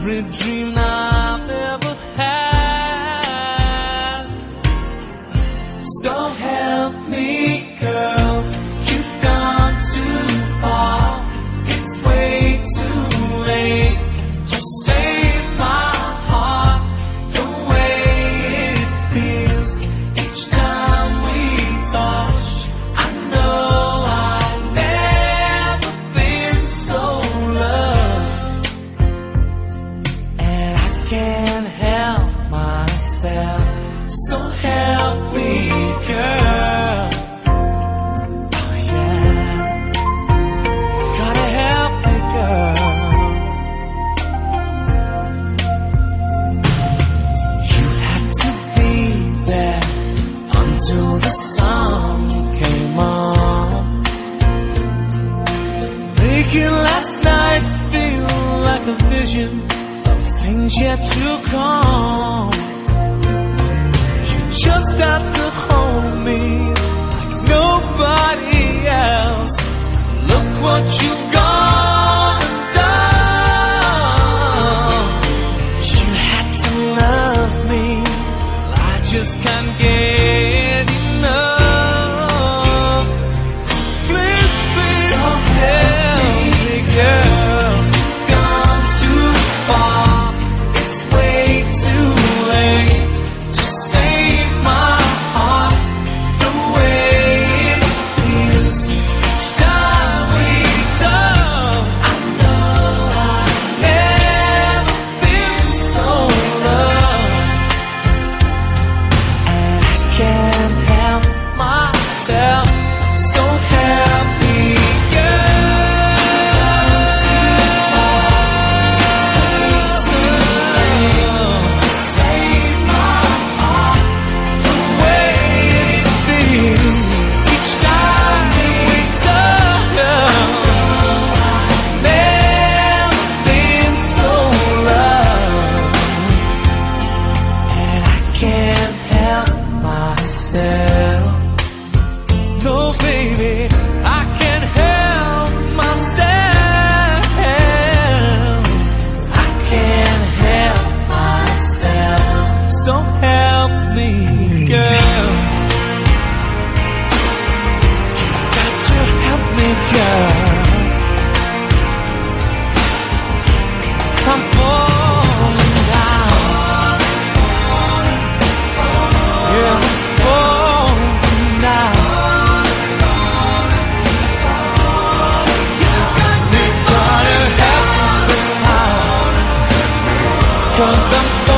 every dream I've ever had. So help me, girl, you've gone too far. It's way too late to save my heart. The way it feels each time we touch, I know I've never been so loved. And I can't help myself, so help me, girl. Oh yeah, gotta help me, girl. You had to be there until the sun came on, making last night feel like a vision of things yet to come. You just had to hold me like nobody else. Look what you've gone and done. You had to love me, I just can't get enough. Please, please, help me, girl. Gone too far, it's way too late to save my heart. The way it feels each time we touch, I know I've never been so loved. And I can't help myself, so help me, girl. To save my heart, the way it feels each time we touch. Never been so loved, and I can't help myself. No, baby, I can't help myself. I can't help myself, so help me, girl. You've got to help me, girl. 'Cause I'm falling down. Yeah, I'm falling down. You gotta help me this time, 'cause I'm falling